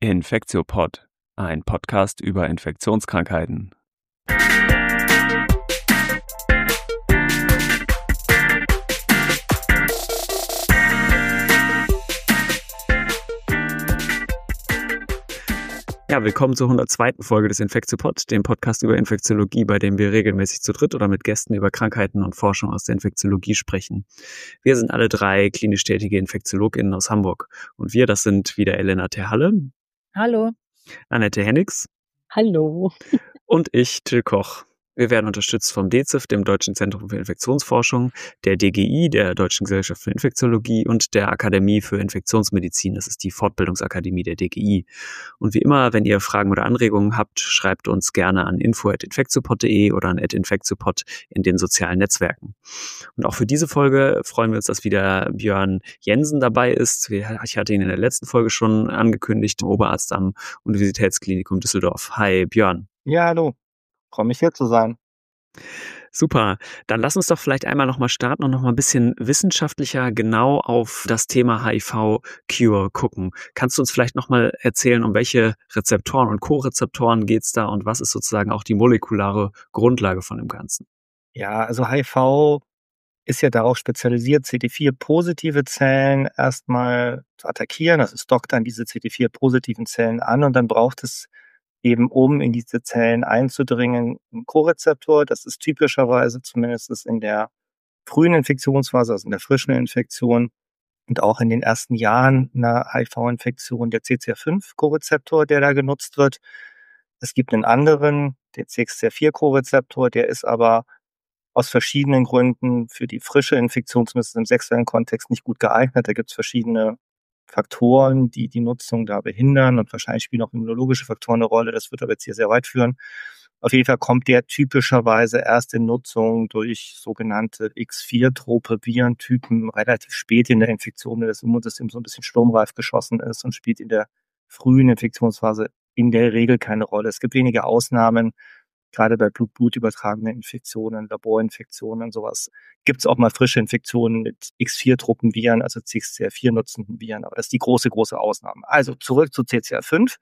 Infektiopod, ein Podcast über Infektionskrankheiten. Ja, willkommen zur 102. Folge des Infektiopod, dem Podcast über Infektiologie, bei dem wir regelmäßig zu dritt oder mit Gästen über Krankheiten und Forschung aus der Infektiologie sprechen. Wir sind alle drei klinisch tätige InfektiologInnen aus Hamburg. Und wir, das sind wieder Elena Terhalle. Hallo. Annette Hennigs. Hallo. Und ich, Till Koch. Wir werden unterstützt vom DZIF, dem Deutschen Zentrum für Infektionsforschung, der DGI, der Deutschen Gesellschaft für Infektiologie und der Akademie für Infektionsmedizin. Das ist die Fortbildungsakademie der DGI. Und wie immer, wenn ihr Fragen oder Anregungen habt, schreibt uns gerne an info@infektiopod.de oder an @infektiopod in den sozialen Netzwerken. Und auch für diese Folge freuen wir uns, dass wieder Björn Jensen dabei ist. Ich hatte ihn in der letzten Folge schon angekündigt, Oberarzt am Universitätsklinikum Düsseldorf. Hi, Björn. Ja, hallo. Freue mich, hier zu sein. Super. Dann lass uns doch vielleicht einmal nochmal starten und nochmal ein bisschen wissenschaftlicher genau auf das Thema HIV-Cure gucken. Kannst du uns vielleicht nochmal erzählen, um welche Rezeptoren und Co-Rezeptoren geht es da und was ist sozusagen auch die molekulare Grundlage von dem Ganzen? Ja, also HIV ist ja darauf spezialisiert, CD4-positive Zellen erstmal zu attackieren. Also es dockt dann diese CD4-positiven Zellen an und dann braucht es eben, um in diese Zellen einzudringen, einen Co-Rezeptor. Das ist typischerweise zumindest in der frühen Infektionsphase, also in der frischen Infektion und auch in den ersten Jahren einer HIV-Infektion der CCR5-Co-Rezeptor, der da genutzt wird. Es gibt einen anderen, den CXCR4-Co-Rezeptor, der ist aber aus verschiedenen Gründen für die frische Infektionsmesse im sexuellen Kontext nicht gut geeignet. Da gibt es verschiedene Faktoren, die die Nutzung da behindern und wahrscheinlich spielen auch immunologische Faktoren eine Rolle. Das wird aber jetzt hier sehr weit führen. Auf jeden Fall kommt der typischerweise erst in Nutzung durch sogenannte X4-trope Virentypen relativ spät in der Infektion, wenn das Immunsystem so ein bisschen sturmreif geschossen ist und spielt in der frühen Infektionsphase in der Regel keine Rolle. Es gibt wenige Ausnahmen, gerade bei Blut-Blut übertragenen Infektionen, Laborinfektionen und sowas, gibt es auch mal frische Infektionen mit X4-Truppenviren, also CXCR4-nutzenden Viren. Aber das ist die große Ausnahme. Also zurück zu CCR5.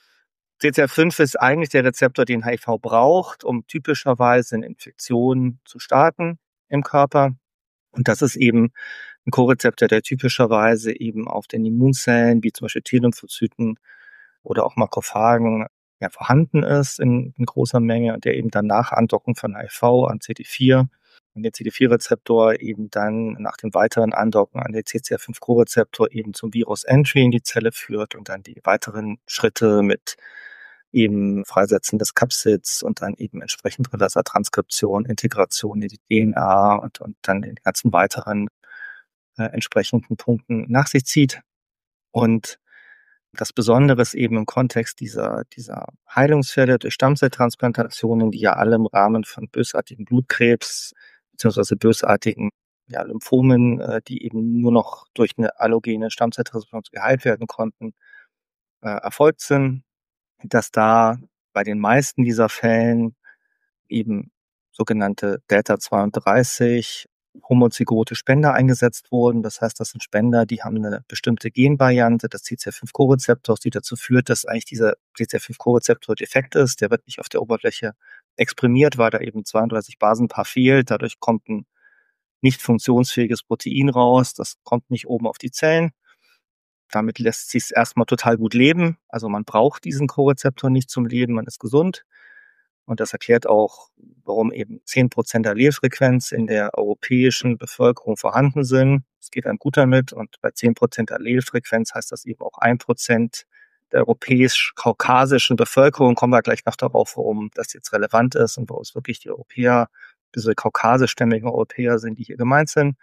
CCR5 ist eigentlich der Rezeptor, den HIV braucht, um typischerweise eine Infektion zu starten im Körper. Und das ist eben ein Co-Rezeptor, der typischerweise eben auf den Immunzellen, wie zum Beispiel T-Lymphozyten oder auch Makrophagen, ja, vorhanden ist in großer Menge und der eben dann nach Andocken von HIV an CD4 und der CD4-Rezeptor eben dann nach dem weiteren Andocken an den CCR5-Co-Rezeptor eben zum Virus-Entry in die Zelle führt und dann die weiteren Schritte mit eben Freisetzen des Capsids und dann eben entsprechend Transkription, Integration in die DNA und dann den ganzen weiteren entsprechenden Punkten nach sich zieht. Und das Besondere ist eben im Kontext dieser Heilungsfälle durch Stammzelltransplantationen, die ja alle im Rahmen von bösartigen Blutkrebs bzw. bösartigen Lymphomen, die eben nur noch durch eine allogene Stammzelltransplantation geheilt werden konnten, erfolgt sind, dass da bei den meisten dieser Fällen eben sogenannte Delta-32 homozygote Spender eingesetzt wurden. Das heißt, das sind Spender, die haben eine bestimmte Genvariante des CCR5-Co-Rezeptors, die dazu führt, dass eigentlich dieser CCR5-Co-Rezeptor defekt ist. Der wird nicht auf der Oberfläche exprimiert, weil da eben 32 Basenpaar fehlt. Dadurch kommt ein nicht funktionsfähiges Protein raus. Das kommt nicht oben auf die Zellen. Damit lässt sich es erstmal total gut leben. Also man braucht diesen Co-Rezeptor nicht zum Leben, man ist gesund. Und das erklärt auch, warum eben 10% Allelfrequenz in der europäischen Bevölkerung vorhanden sind. Es geht einem gut damit. Und bei 10% Allelfrequenz heißt das eben auch 1% der europäisch-kaukasischen Bevölkerung. Kommen wir gleich noch darauf, warum das jetzt relevant ist und warum es wirklich die Europäer, diese kaukasischstämmigen Europäer sind, die hier gemeint sind,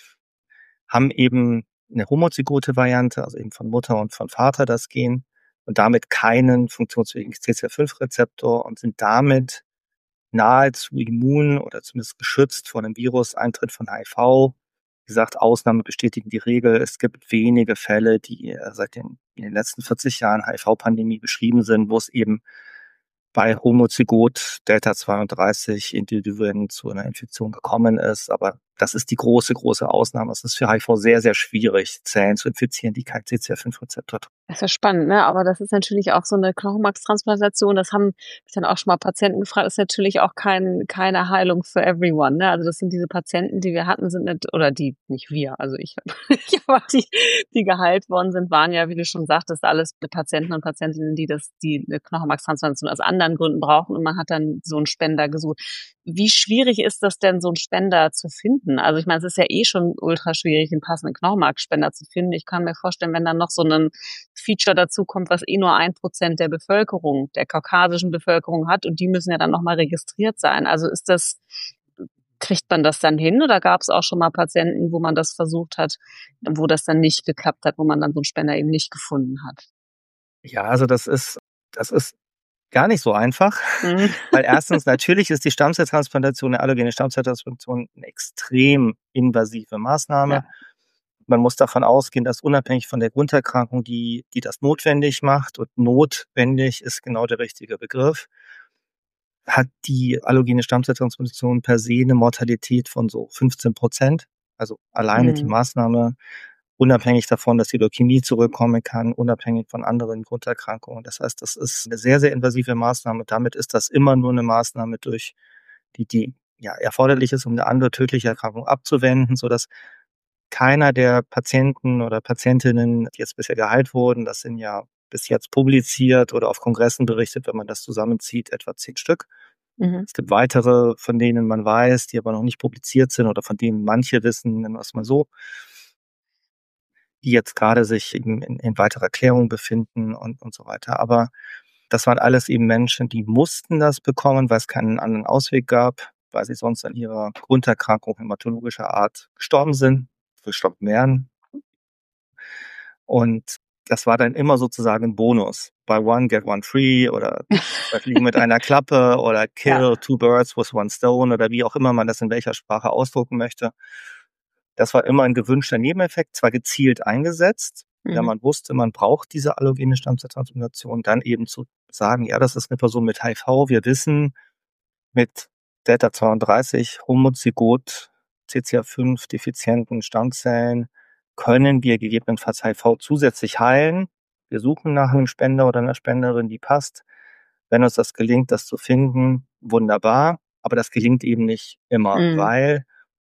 haben eben eine homozygote Variante, also eben von Mutter und von Vater das Gen, und damit keinen funktionsfähigen CCR5-Rezeptor und sind damit nahezu immun oder zumindest geschützt vor einem Viruseintritt von HIV. Wie gesagt, Ausnahmen bestätigen die Regel. Es gibt wenige Fälle, die in den letzten 40 Jahren HIV-Pandemie beschrieben sind, wo es eben bei homozygot Delta 32 Individuen zu einer Infektion gekommen ist. Aber Das ist die große, große Ausnahme. Es ist für HIV sehr, sehr schwierig, Zellen zu infizieren, die kein CCR5-Rezeptor haben. Das ist ja spannend, ne? Aber das ist natürlich auch so eine Knochenmarkstransplantation. Das haben mich dann auch schon mal Patienten gefragt, ist natürlich auch keine Heilung für everyone, ne? Also das sind diese Patienten, die wir hatten, sind nicht, oder die, nicht wir, also ich, aber die geheilt worden sind, waren ja, wie du schon sagtest, alles Patienten und Patientinnen, die eine Knochenmarkstransplantation aus anderen Gründen brauchen, und man hat dann so einen Spender gesucht. Wie schwierig ist das denn, so einen Spender zu finden? Also ich meine, es ist ja eh schon ultra schwierig, den passenden Knochenmarkspender zu finden. Ich kann mir vorstellen, wenn dann noch so ein Feature dazu kommt, was eh nur 1% der Bevölkerung, der kaukasischen Bevölkerung hat, und die müssen ja dann nochmal registriert sein. Also kriegt man das dann hin, oder gab es auch schon mal Patienten, wo man das versucht hat, wo das dann nicht geklappt hat, wo man dann so einen Spender eben nicht gefunden hat? Ja, also das ist gar nicht so einfach, weil erstens natürlich ist die Stammzelltransplantation, eine allogene Stammzelltransplantation, eine extrem invasive Maßnahme. Ja. Man muss davon ausgehen, dass unabhängig von der Grunderkrankung, die das notwendig macht, und notwendig ist genau der richtige Begriff, hat die allogene Stammzelltransplantation per se eine Mortalität von so 15%. Also alleine die Maßnahme, unabhängig davon, dass die Leukämie zurückkommen kann, unabhängig von anderen Grunderkrankungen. Das heißt, das ist eine sehr, sehr invasive Maßnahme. Damit ist das immer nur eine Maßnahme, durch die ja erforderlich ist, um eine andere tödliche Erkrankung abzuwenden, sodass keiner der Patienten oder Patientinnen, die jetzt bisher geheilt wurden, das sind ja bis jetzt publiziert oder auf Kongressen berichtet, wenn man das zusammenzieht, etwa 10 Stück. Es gibt weitere, von denen man weiß, die aber noch nicht publiziert sind oder von denen manche wissen, nennen wir es mal so, die jetzt gerade sich in weiterer Klärung befinden und so weiter. Aber das waren alles eben Menschen, die mussten das bekommen, weil es keinen anderen Ausweg gab, weil sie sonst an ihrer Grunderkrankung hämatologischer Art gestorben wären. Und das war dann immer sozusagen ein Bonus. Buy one, get one free, oder 2 Fliegen mit einer Klappe, oder kill 2 birds with 1 stone, oder wie auch immer man das in welcher Sprache ausdrucken möchte. Das war immer ein gewünschter Nebeneffekt, zwar gezielt eingesetzt, wenn man wusste, man braucht diese allogene Stammzelltransplantation, dann eben zu sagen, ja, das ist eine Person mit HIV. Wir wissen, mit Delta 32 homozygot CCR5 defizienten Stammzellen können wir gegebenenfalls HIV zusätzlich heilen. Wir suchen nach einem Spender oder einer Spenderin, die passt. Wenn uns das gelingt, das zu finden, wunderbar. Aber das gelingt eben nicht immer, weil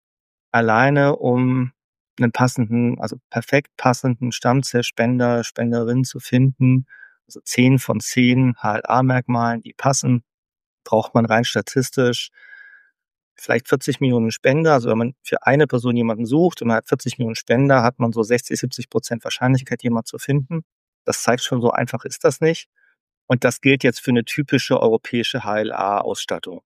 alleine um einen passenden, also perfekt passenden Stammzellspender, Spenderin zu finden, also 10 von 10 HLA-Merkmalen, die passen, braucht man rein statistisch vielleicht 40 Millionen Spender. Also wenn man für eine Person jemanden sucht und man hat 40 Millionen Spender, hat man so 60-70% Wahrscheinlichkeit, jemanden zu finden. Das zeigt schon, so einfach ist das nicht. Und das gilt jetzt für eine typische europäische HLA-Ausstattung.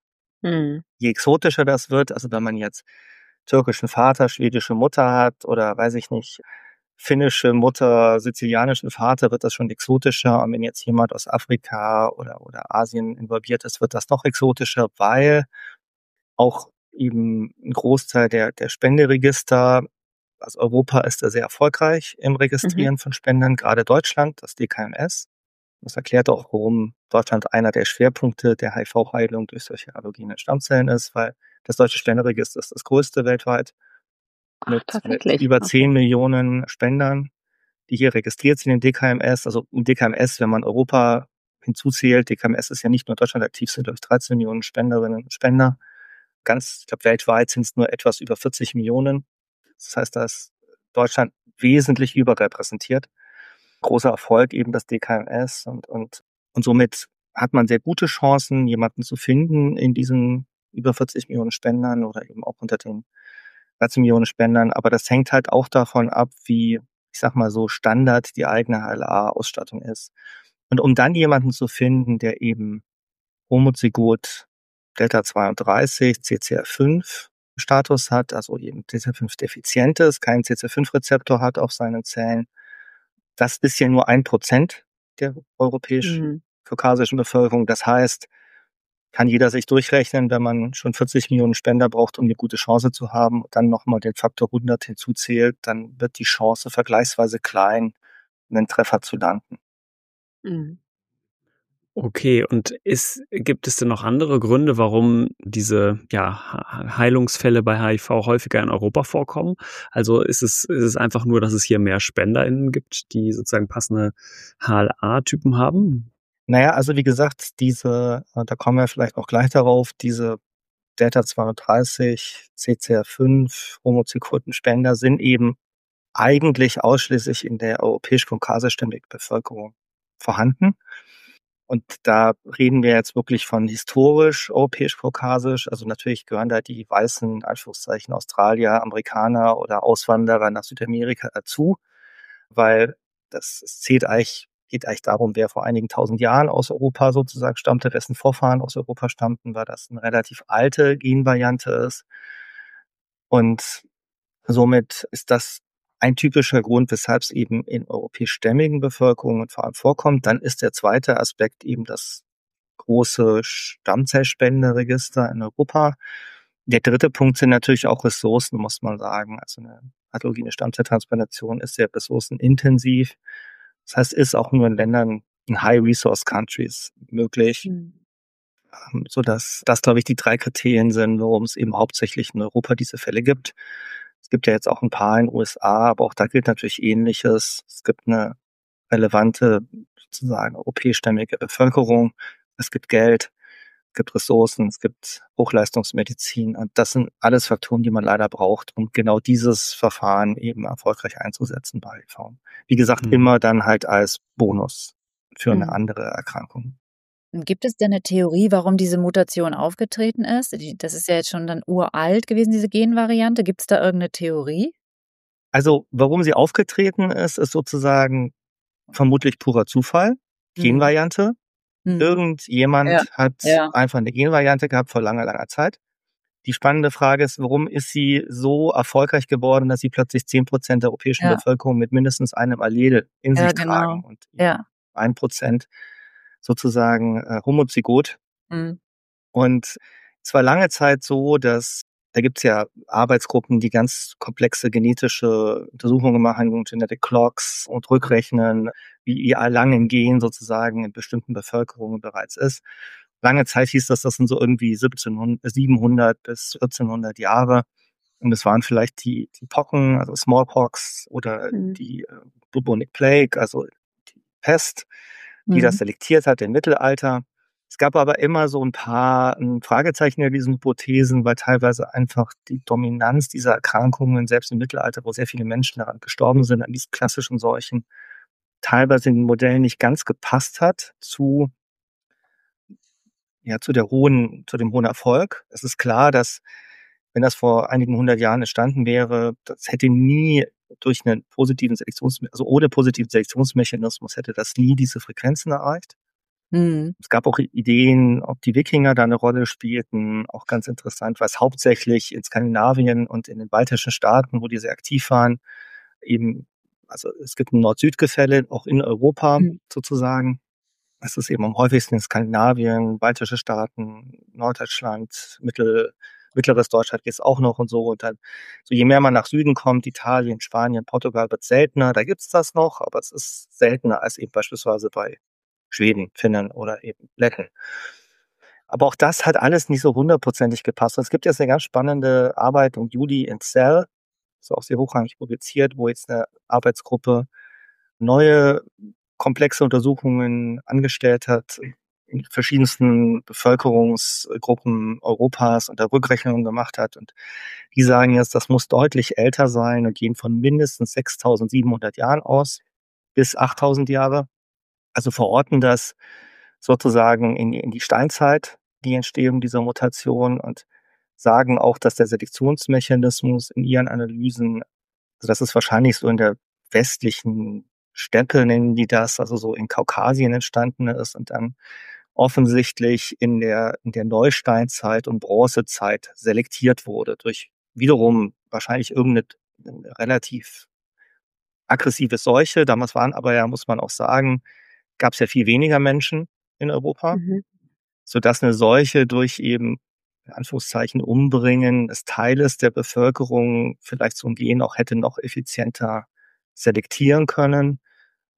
Je exotischer das wird, also wenn man jetzt türkischen Vater, schwedische Mutter hat oder weiß ich nicht, finnische Mutter, sizilianischen Vater, wird das schon exotischer. Und wenn jetzt jemand aus Afrika oder Asien involviert ist, wird das noch exotischer, weil auch eben ein Großteil der Spenderegister, also Europa ist da sehr erfolgreich im Registrieren von Spendern, gerade Deutschland, das DKMS. Das erklärt auch, warum Deutschland einer der Schwerpunkte der HIV-Heilung durch solche allogene Stammzellen ist, weil das deutsche Spenderegister ist das größte weltweit mit über 10 Millionen Spendern, die hier registriert sind im DKMS. Also im DKMS, wenn man Europa hinzuzählt, DKMS ist ja nicht nur in Deutschland aktiv, sind durch 13 Millionen Spenderinnen und Spender. Ich glaube, weltweit sind es nur etwas über 40 Millionen. Das heißt, da ist Deutschland wesentlich überrepräsentiert. Großer Erfolg eben das DKMS, und somit hat man sehr gute Chancen, jemanden zu finden in diesen über 40 Millionen Spendern oder eben auch unter den 13 Millionen Spendern. Aber das hängt halt auch davon ab, wie, ich sag mal so, Standard die eigene HLA-Ausstattung ist. Und um dann jemanden zu finden, der eben homozygot Delta 32, CCR5 Status hat, also eben CCR5 defizient ist, keinen CCR5-Rezeptor hat auf seinen Zellen. Das ist ja nur 1% der europäisch-kaukasischen Bevölkerung. Das heißt, kann jeder sich durchrechnen, wenn man schon 40 Millionen Spender braucht, um eine gute Chance zu haben, und dann nochmal den Faktor 100 hinzuzählt, dann wird die Chance vergleichsweise klein, einen Treffer zu landen. Okay, und gibt es denn noch andere Gründe, warum diese Heilungsfälle bei HIV häufiger in Europa vorkommen? Also ist es einfach nur, dass es hier mehr SpenderInnen gibt, die sozusagen passende HLA-Typen haben? Naja, also wie gesagt, da kommen wir vielleicht auch gleich darauf, diese Delta 32, CCR5, homozygoten Spender sind eben eigentlich ausschließlich in der europäisch-kaukasischstämmigen Bevölkerung vorhanden. Und da reden wir jetzt wirklich von historisch europäisch-kaukasisch. Also natürlich gehören da die weißen, in Anführungszeichen, Australier, Amerikaner oder Auswanderer nach Südamerika dazu, weil es geht eigentlich darum, wer vor einigen tausend Jahren aus Europa sozusagen stammte, wessen Vorfahren aus Europa stammten, weil das eine relativ alte Genvariante ist. Und somit ist das ein typischer Grund, weshalb es eben in europäischstämmigen Bevölkerungen vor allem vorkommt. Dann ist der zweite Aspekt eben das große Stammzellspenderegister in Europa. Der dritte Punkt sind natürlich auch Ressourcen, muss man sagen. Also eine autogene Stammzelltransplantation ist sehr ressourcenintensiv. Das heißt, ist auch nur in Ländern, in High-Resource-Countries möglich, Mhm. sodass das, glaube ich, die 3 Kriterien sind, warum es eben hauptsächlich in Europa diese Fälle gibt. Es gibt ja jetzt auch ein paar in den USA, aber auch da gilt natürlich Ähnliches. Es gibt eine relevante, sozusagen europäischstämmige Bevölkerung. Es gibt Geld, es gibt Ressourcen, es gibt Hochleistungsmedizin. Und das sind alles Faktoren, die man leider braucht, um genau dieses Verfahren eben erfolgreich einzusetzen bei HIV. Wie gesagt, Mhm. immer dann halt als Bonus für eine Mhm. andere Erkrankung. Gibt es denn eine Theorie, warum diese Mutation aufgetreten ist? Das ist ja jetzt schon dann uralt gewesen, diese Genvariante. Gibt es da irgendeine Theorie? Also, warum sie aufgetreten ist, ist sozusagen vermutlich purer Zufall. Mhm. Genvariante. Mhm. Ja, Irgendjemand hat ja. einfach eine Genvariante gehabt vor langer, langer Zeit. Die spannende Frage ist, warum ist sie so erfolgreich geworden, dass sie plötzlich 10% der europäischen Ja, Bevölkerung mit mindestens einem Allele in ja, sich genau. tragen und Ja. 1% sozusagen homozygot. Mhm. Und es war lange Zeit so, dass da gibt's ja Arbeitsgruppen, die ganz komplexe genetische Untersuchungen machen, Genetic Clocks und rückrechnen, wie lang ein Gen sozusagen in bestimmten Bevölkerungen bereits ist. Lange Zeit hieß das sind so irgendwie 700 bis 1400 Jahre. Und es waren vielleicht die Pocken, also Smallpox oder Mhm. die Bubonic Plague, also die Pest, die das Mhm. selektiert hat im Mittelalter. Es gab aber immer so ein paar Fragezeichen in diesen Hypothesen, weil teilweise einfach die Dominanz dieser Erkrankungen, selbst im Mittelalter, wo sehr viele Menschen daran gestorben sind, an diesen klassischen Seuchen, teilweise in den Modellen nicht ganz gepasst hat zu dem hohen Erfolg. Es ist klar, dass, wenn das vor einigen 100 Jahren entstanden wäre, das hätte nie durch einen also ohne positiven Selektionsmechanismus hätte das nie diese Frequenzen erreicht. Mhm. Es gab auch Ideen, ob die Wikinger da eine Rolle spielten, auch ganz interessant, weil es hauptsächlich in Skandinavien und in den baltischen Staaten, wo die sehr aktiv waren, eben, also es gibt ein Nord-Süd-Gefälle, auch in Europa Mhm. sozusagen. Es ist eben am häufigsten in Skandinavien, baltische Staaten, Norddeutschland, mittleres Deutschland geht's auch noch und so. Und dann, so je mehr man nach Süden kommt, Italien, Spanien, Portugal, wird seltener. Da gibt's das noch, aber es ist seltener als eben beispielsweise bei Schweden, Finnen oder eben Letten. Aber auch das hat alles nicht so hundertprozentig gepasst. Es gibt jetzt eine ganz spannende Arbeit um Judy in Cell, ist auch sehr hochrangig publiziert, wo jetzt eine Arbeitsgruppe neue komplexe Untersuchungen angestellt hat in verschiedensten Bevölkerungsgruppen Europas und da Rückrechnungen gemacht hat. Und die sagen jetzt, das muss deutlich älter sein und gehen von mindestens 6.700 Jahren aus bis 8.000 Jahre. Also verorten das sozusagen in die Steinzeit, die Entstehung dieser Mutation, und sagen auch, dass der Selektionsmechanismus in ihren Analysen, also das ist wahrscheinlich so in der westlichen Steppe, nennen die das, also so in Kaukasien entstanden ist und dann offensichtlich in der Neusteinzeit und Bronzezeit selektiert wurde durch wiederum wahrscheinlich irgendeine relativ aggressive Seuche. Damals waren aber ja, muss man auch sagen, gab es ja viel weniger Menschen in Europa, Mhm. sodass eine Seuche durch eben, in Anführungszeichen, Umbringen des Teiles der Bevölkerung vielleicht so ein Gen auch hätte noch effizienter selektieren können.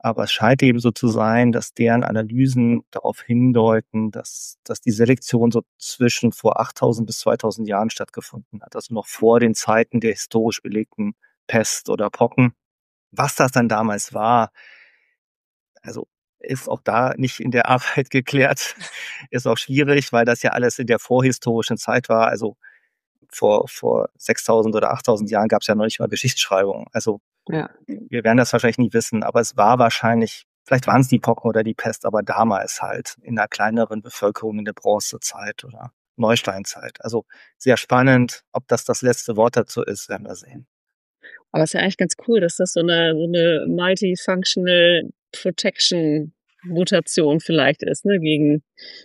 Aber es scheint eben so zu sein, dass deren Analysen darauf hindeuten, dass die Selektion so zwischen vor 8.000 bis 2.000 Jahren stattgefunden hat. Also noch vor den Zeiten der historisch belegten Pest oder Pocken. Was das dann damals war, also ist auch da nicht in der Arbeit geklärt. Ist auch schwierig, weil das ja alles in der vorhistorischen Zeit war. Also vor 6.000 oder 8.000 Jahren gab es ja noch nicht mal Geschichtsschreibung. Also Ja. wir werden das wahrscheinlich nie wissen, aber es war wahrscheinlich, vielleicht waren es die Pocken oder die Pest, aber damals halt in einer kleineren Bevölkerung in der Bronzezeit oder Neusteinzeit. Also sehr spannend. Ob das letzte Wort dazu ist, werden wir sehen. Aber es ist ja eigentlich ganz cool, dass das so eine Multifunctional Protection Mutation vielleicht ist, ne, gegen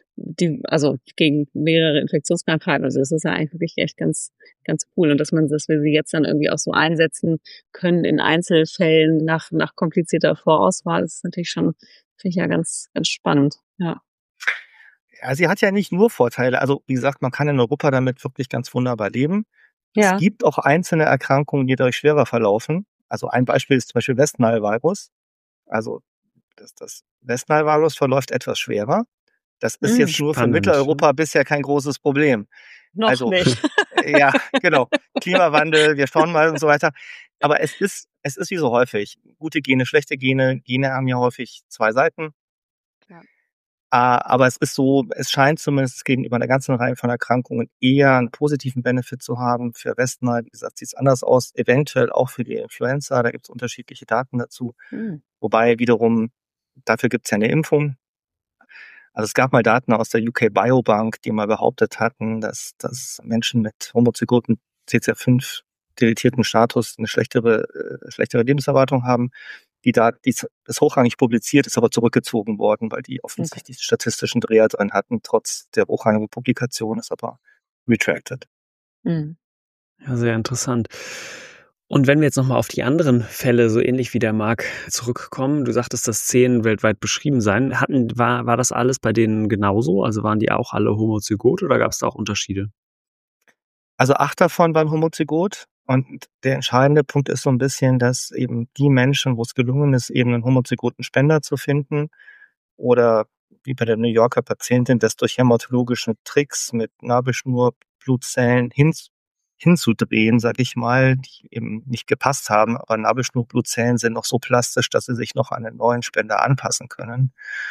mehrere Infektionskrankheiten. Also das ist ja eigentlich wirklich echt ganz, ganz cool. Und dass wir sie jetzt dann irgendwie auch so einsetzen können in Einzelfällen nach komplizierter Vorauswahl, das ist natürlich schon, finde ich ja ganz, ganz spannend. Ja. Ja, sie hat ja nicht nur Vorteile. Also wie gesagt, man kann in Europa damit wirklich ganz wunderbar leben. Ja. Es gibt auch einzelne Erkrankungen, die dadurch schwerer verlaufen. Also ein Beispiel ist zum Beispiel West Nile Virus. Also das West Nile Virus verläuft etwas schwerer. Das ist jetzt nur für Spannend. Mitteleuropa bisher kein großes Problem. Noch Also, nicht. Ja, genau. Klimawandel, wir schauen mal und so weiter. Aber es ist wie so häufig. Gute Gene, schlechte Gene. Gene haben ja häufig zwei Seiten. Ja. Aber es ist so, es scheint zumindest gegenüber einer ganzen Reihe von Erkrankungen eher einen positiven Benefit zu haben. Für West Nile, wie gesagt, sieht es anders aus. Eventuell auch für die Influenza, da gibt es unterschiedliche Daten dazu. Wobei wiederum, dafür gibt es ja eine Impfung. Also es gab mal Daten aus der UK Biobank, die mal behauptet hatten, dass Menschen mit homozygoten CCR5 deletierten Status eine schlechtere Lebenserwartung haben. Die ist hochrangig publiziert, ist aber zurückgezogen worden, weil die offensichtlich statistischen Dreher drin hatten, trotz der hochrangigen Publikation, ist aber retracted. Mhm. Ja, sehr interessant. Und wenn wir jetzt nochmal auf die anderen Fälle, so ähnlich wie der Marc, zurückkommen, du sagtest, dass 10 weltweit beschrieben seien. War das alles bei denen genauso? Also waren die auch alle homozygot oder gab es da auch Unterschiede? Also 8 davon waren homozygot. Und der entscheidende Punkt ist so ein bisschen, dass eben die Menschen, wo es gelungen ist, eben einen homozygoten Spender zu finden oder wie bei der New Yorker Patientin, das durch hämatologische Tricks mit Nabelschnurblutzellen hinzudrehen, sag ich mal, die eben nicht gepasst haben. Aber Nabelschnurblutzellen sind noch so plastisch, dass sie sich noch an einen neuen Spender anpassen können.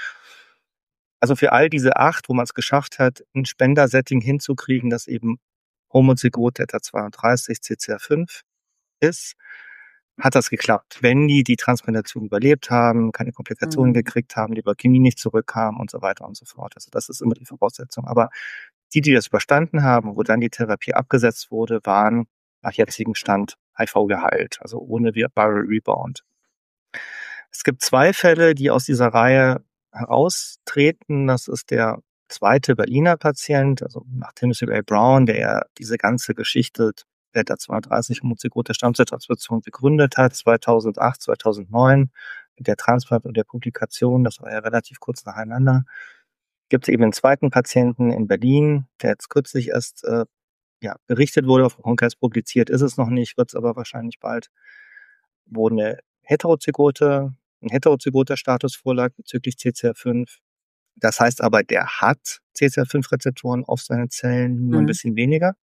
Also für all diese 8, wo man es geschafft hat, ein Spendersetting hinzukriegen, das eben homozygot Theta-32 CCR5 ist, hat das geklappt. Wenn die Transplantation überlebt haben, keine Komplikationen gekriegt haben, die Leukämie nicht zurückkam und so weiter und so fort. Also das ist immer die Voraussetzung. Aber die das überstanden haben, wo dann die Therapie abgesetzt wurde, waren nach jetzigem Stand HIV geheilt, also ohne Viral Rebound. Es gibt 2 Fälle, die aus dieser Reihe heraustreten. Das ist der zweite Berliner Patient, also nach Timothy Ray Brown, der ja diese ganze Geschichte Theta-32 homozygote Stammzelltransplantation begründet hat, 2008, 2009, mit der Transplant und der Publikation, das war ja relativ kurz nacheinander. Gibt es eben einen zweiten Patienten in Berlin, der jetzt kürzlich erst berichtet wurde, auf Kongress publiziert ist es noch nicht, wird es aber wahrscheinlich bald, wo ein heterozygoter Status vorlag bezüglich CCR5. Das heißt aber, der hat CCR5-Rezeptoren auf seinen Zellen, nur ein bisschen weniger.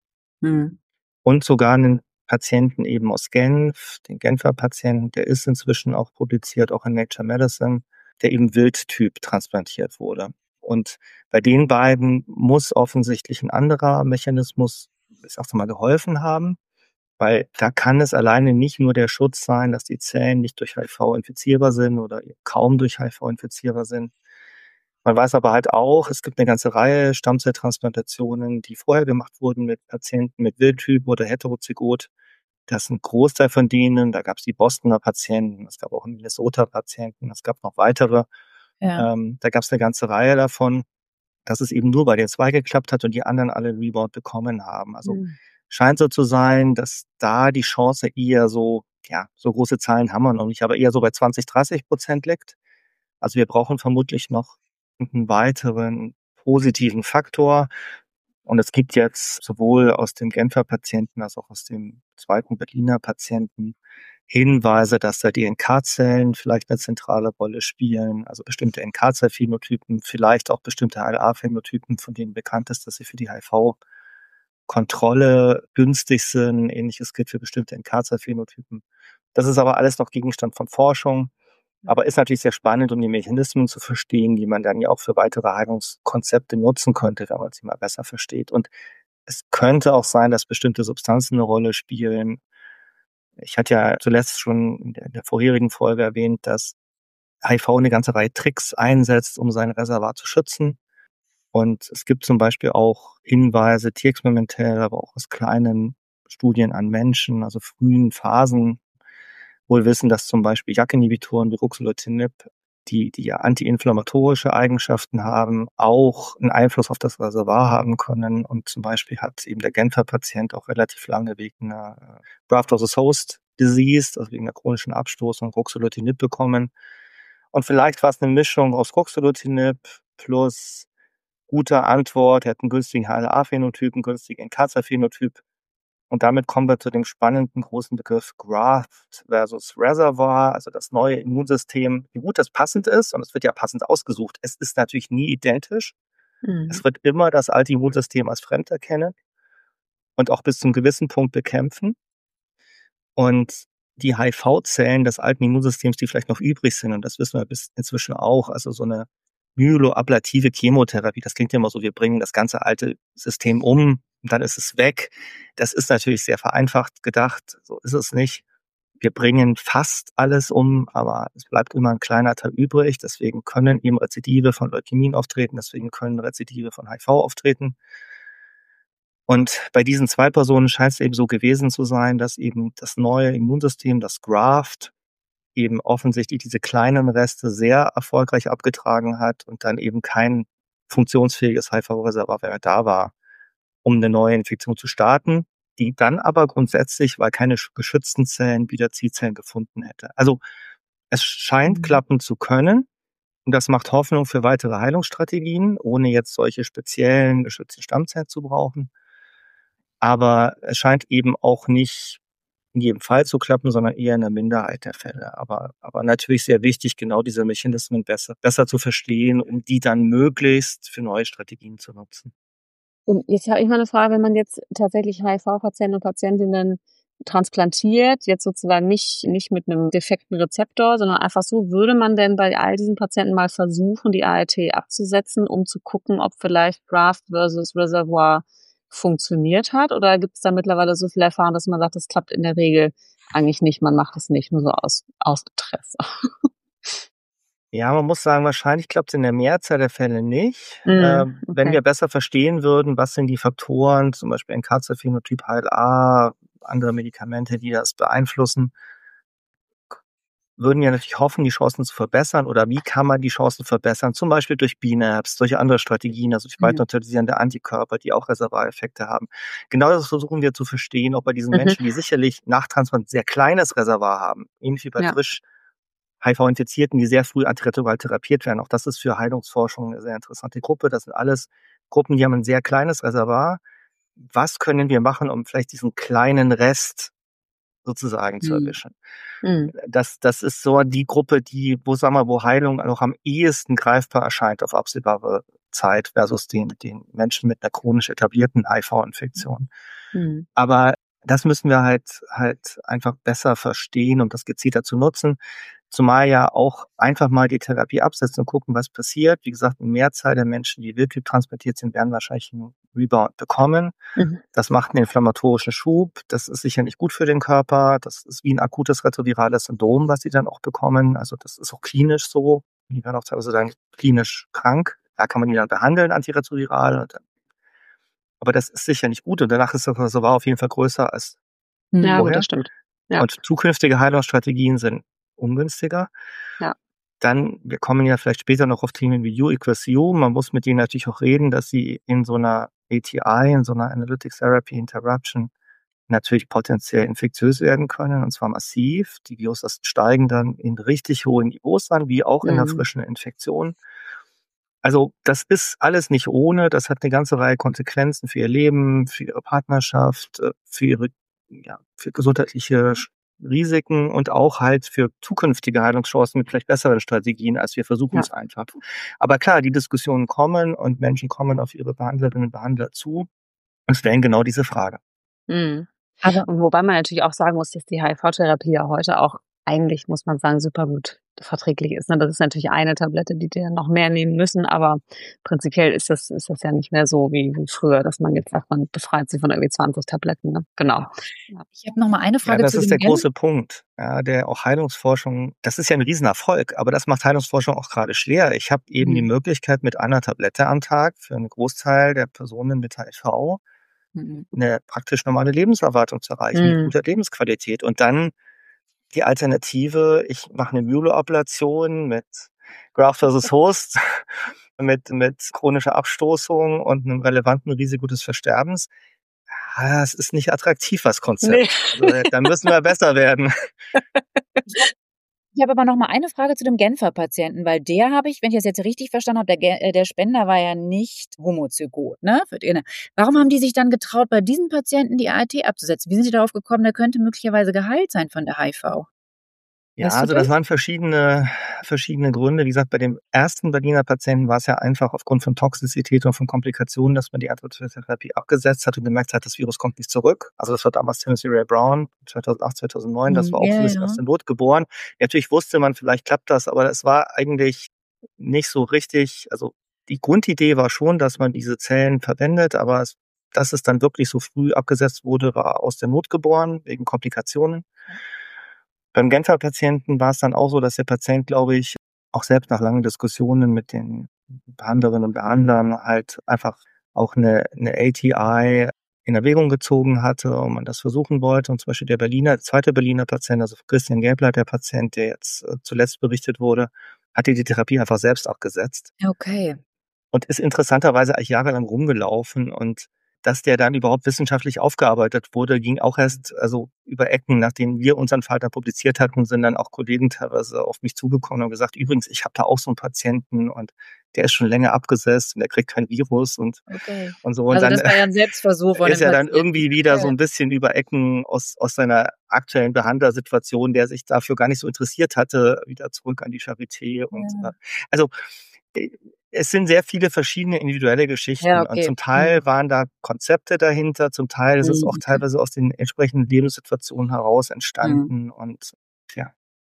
Und sogar einen Patienten eben aus Genf, den Genfer Patienten, der ist inzwischen auch publiziert, auch in Nature Medicine, der eben Wildtyp transplantiert wurde. Und bei den beiden muss offensichtlich ein anderer Mechanismus, ich sag's mal, geholfen haben, weil da kann es alleine nicht nur der Schutz sein, dass die Zellen nicht durch HIV infizierbar sind oder kaum durch HIV infizierbar sind. Man weiß aber halt auch, es gibt eine ganze Reihe Stammzelltransplantationen, die vorher gemacht wurden mit Patienten mit Wildtyp oder Heterozygot. Das ist ein Großteil von denen. Da gab es die Bostoner Patienten, es gab auch Minnesota-Patienten, es gab noch weitere. Ja. Da gab es eine ganze Reihe davon, dass es eben nur bei den 2 geklappt hat und die anderen alle Rebound bekommen haben. Also scheint so zu sein, dass da die Chance eher so große Zahlen haben wir noch nicht, aber eher so bei 20-30% liegt. Also wir brauchen vermutlich noch einen weiteren positiven Faktor. Und es gibt jetzt sowohl aus dem Genfer Patienten als auch aus dem zweiten Berliner Patienten Hinweise, dass da die NK-Zellen vielleicht eine zentrale Rolle spielen, also bestimmte NK-Zell-Phänotypen, vielleicht auch bestimmte HLA-Phänotypen, von denen bekannt ist, dass sie für die HIV-Kontrolle günstig sind. Ähnliches gilt für bestimmte NK-Zell-Phänotypen. Das ist aber alles noch Gegenstand von Forschung, aber ist natürlich sehr spannend, um die Mechanismen zu verstehen, die man dann ja auch für weitere Heilungskonzepte nutzen könnte, wenn man sie mal besser versteht. Und es könnte auch sein, dass bestimmte Substanzen eine Rolle spielen. Ich hatte ja zuletzt schon in der vorherigen Folge erwähnt, dass HIV eine ganze Reihe Tricks einsetzt, um sein Reservoir zu schützen. Und es gibt zum Beispiel auch Hinweise, tierexperimentell, aber auch aus kleinen Studien an Menschen, also frühen Phasen, wohl wissen, dass zum Beispiel JAK-Inhibitoren wie Ruxolitinib, die ja antiinflammatorische Eigenschaften haben, auch einen Einfluss auf das Reservoir haben können. Und zum Beispiel hat eben der Genfer Patient auch relativ lange wegen einer Graft-versus-Host-Disease, also wegen einer chronischen Abstoßung, Ruxolitinib bekommen. Und vielleicht war es eine Mischung aus Ruxolitinib plus guter Antwort. Er hat einen günstigen HLA-Phänotyp, einen günstigen NK-Zell-Phänotyp. Und damit kommen wir zu dem spannenden großen Begriff Graft versus Reservoir, also das neue Immunsystem. Wie gut das passend ist, und es wird ja passend ausgesucht, es ist natürlich nie identisch. Es wird immer das alte Immunsystem als fremd erkennen und auch bis zum gewissen Punkt bekämpfen. Und die HIV-Zellen des alten Immunsystems, die vielleicht noch übrig sind, und das wissen wir bis inzwischen auch, also so eine myeloablative Chemotherapie, das klingt ja immer so, wir bringen das ganze alte System um und dann ist es weg. Das ist natürlich sehr vereinfacht gedacht, so ist es nicht. Wir bringen fast alles um, aber es bleibt immer ein kleiner Teil übrig. Deswegen können eben Rezidive von Leukämien auftreten, deswegen können Rezidive von HIV auftreten. Und bei diesen 2 Personen scheint es eben so gewesen zu sein, dass eben das neue Immunsystem, das Graft, eben offensichtlich diese kleinen Reste sehr erfolgreich abgetragen hat und dann eben kein funktionsfähiges HIV-Reservoir mehr da war, um eine neue Infektion zu starten, die dann aber grundsätzlich, weil keine geschützten Zellen, wieder Zielzellen gefunden hätte. Also es scheint klappen zu können und das macht Hoffnung für weitere Heilungsstrategien, ohne jetzt solche speziellen geschützten Stammzellen zu brauchen. Aber es scheint eben auch nicht in jedem Fall zu klappen, sondern eher in der Minderheit der Fälle. Aber natürlich sehr wichtig, genau diese Mechanismen besser zu verstehen, um die dann möglichst für neue Strategien zu nutzen. Und jetzt habe ich mal eine Frage, wenn man jetzt tatsächlich HIV-Patienten und Patientinnen transplantiert, jetzt sozusagen nicht mit einem defekten Rezeptor, sondern einfach so, würde man denn bei all diesen Patienten mal versuchen, die ART abzusetzen, um zu gucken, ob vielleicht Graft versus Reservoir funktioniert hat? Oder gibt es da mittlerweile so viel Erfahrung, dass man sagt, das klappt in der Regel eigentlich nicht, man macht es nicht, nur so aus Interesse? Ja, man muss sagen, wahrscheinlich klappt es in der Mehrzahl der Fälle nicht. Okay. Wenn wir besser verstehen würden, was sind die Faktoren, zum Beispiel NK-Zell-Phänotyp, HLA, andere Medikamente, die das beeinflussen, würden wir natürlich hoffen, die Chancen zu verbessern. Oder wie kann man die Chancen verbessern? Zum Beispiel durch BNAbs, durch andere Strategien, also durch weiterneutralisierende Antikörper, die auch Reservoireffekte haben. Genau das versuchen wir zu verstehen, auch bei diesen Menschen, die sicherlich nach Transplant sehr kleines Reservoir haben, ähnlich wie bei frisch HIV-Infizierten, die sehr früh antiretroviral therapiert werden. Auch das ist für Heilungsforschung eine sehr interessante Gruppe. Das sind alles Gruppen, die haben ein sehr kleines Reservoir. Was können wir machen, um vielleicht diesen kleinen Rest sozusagen zu erwischen? Das ist so die Gruppe, wo Heilung auch am ehesten greifbar erscheint auf absehbare Zeit versus den Menschen mit einer chronisch etablierten HIV-Infektion. Aber das müssen wir halt einfach besser verstehen, um das gezielter zu nutzen. Zumal ja auch einfach mal die Therapie absetzen und gucken, was passiert. Wie gesagt, eine Mehrzahl der Menschen, die Wildtyp transplantiert sind, werden wahrscheinlich einen Rebound bekommen. Das macht einen inflammatorischen Schub. Das ist sicher nicht gut für den Körper. Das ist wie ein akutes retrovirales Syndrom, was sie dann auch bekommen. Also das ist auch klinisch so. Die werden auch teilweise dann klinisch krank. Da kann man die dann behandeln, antiretroviral. Aber das ist sicher nicht gut. Und danach ist das Reservoir auf jeden Fall größer als Ja, vorher. gut, das stimmt. Ja. Und zukünftige Heilungsstrategien sind ungünstiger. Ja. Dann, wir kommen ja vielleicht später noch auf Themen wie U=U. Man muss mit denen natürlich auch reden, dass sie in so einer ATI, in so einer Analytic Therapy Interruption, natürlich potenziell infektiös werden können, und zwar massiv. Die Viruslasten steigen dann in richtig hohen Niveaus an, wie auch in einer frischen Infektion. Also das ist alles nicht ohne, das hat eine ganze Reihe Konsequenzen für ihr Leben, für ihre Partnerschaft, für gesundheitliche Risiken und auch halt für zukünftige Heilungschancen mit vielleicht besseren Strategien, als wir versuchen es einfach. Aber klar, die Diskussionen kommen und Menschen kommen auf ihre Behandlerinnen und Behandler zu und stellen genau diese Frage. Mhm. Und wobei man natürlich auch sagen muss, dass die HIV-Therapie ja heute auch eigentlich, muss man sagen, super gut verträglich ist. Ne? Das ist natürlich eine Tablette, die dann noch mehr nehmen müssen, aber prinzipiell ist das ja nicht mehr so wie früher, dass man jetzt sagt, man befreit sich von irgendwie 20 Tabletten. Ne? Genau. Ich habe noch mal eine Frage das zu ist dem der große Punkt, der auch Heilungsforschung, das ist ja ein Riesenerfolg, aber das macht Heilungsforschung auch gerade schwer. Ich habe eben die Möglichkeit, mit einer Tablette am Tag für einen Großteil der Personen mit HIV eine praktisch normale Lebenserwartung zu erreichen, mit guter Lebensqualität. Und dann die Alternative, ich mache eine Myelo-Ablation mit Graft versus Host, mit chronischer Abstoßung und einem relevanten Risiko des Versterbens. Es ist nicht attraktiv, das Konzept. Nee. Also, da müssen wir besser werden. Ich habe aber noch mal eine Frage zu dem Genfer Patienten, weil der habe ich, wenn ich das jetzt richtig verstanden habe, der Spender war ja nicht homozygot, ne? Warum haben die sich dann getraut, bei diesen Patienten die ART abzusetzen? Wie sind sie darauf gekommen, der könnte möglicherweise geheilt sein von der HIV? Ja, Weißt du also das waren verschiedene Gründe. Wie gesagt, bei dem ersten Berliner Patienten war es ja einfach aufgrund von Toxizität und von Komplikationen, dass man die Antiretroviraltherapie abgesetzt hat und gemerkt hat, das Virus kommt nicht zurück. Also das war damals Timothy Ray Brown, 2008, 2009. Das war auch so aus der Not geboren. Natürlich wusste man, vielleicht klappt das, aber es war eigentlich nicht so richtig. Also die Grundidee war schon, dass man diese Zellen verwendet, aber dass es dann wirklich so früh abgesetzt wurde, war aus der Not geboren, wegen Komplikationen. Beim Genfer Patienten war es dann auch so, dass der Patient, glaube ich, auch selbst nach langen Diskussionen mit den Behandlerinnen und Behandlern halt einfach auch eine ATI in Erwägung gezogen hatte und man das versuchen wollte. Und zum Beispiel der zweite Berliner Patient, also Christian Gäbler, der Patient, der jetzt zuletzt berichtet wurde, hatte die Therapie einfach selbst abgesetzt. Okay. Und ist interessanterweise eigentlich jahrelang rumgelaufen und dass der dann überhaupt wissenschaftlich aufgearbeitet wurde, ging auch erst über Ecken, nachdem wir unseren Fall da publiziert hatten, sind dann auch Kollegen teilweise auf mich zugekommen und gesagt, übrigens, ich habe da auch so einen Patienten und der ist schon länger abgesessen, der kriegt kein Virus und so. Und also dann das war ja ein Selbstversuch von ist er dann Patienten. irgendwie wieder so ein bisschen über Ecken aus seiner aktuellen Behandlersituation, der sich dafür gar nicht so interessiert hatte, wieder zurück an die Charité. Und also es sind sehr viele verschiedene individuelle Geschichten. Ja, okay. Und zum Teil waren da Konzepte dahinter, zum Teil ist es auch teilweise aus den entsprechenden Lebenssituationen heraus entstanden. Und ja.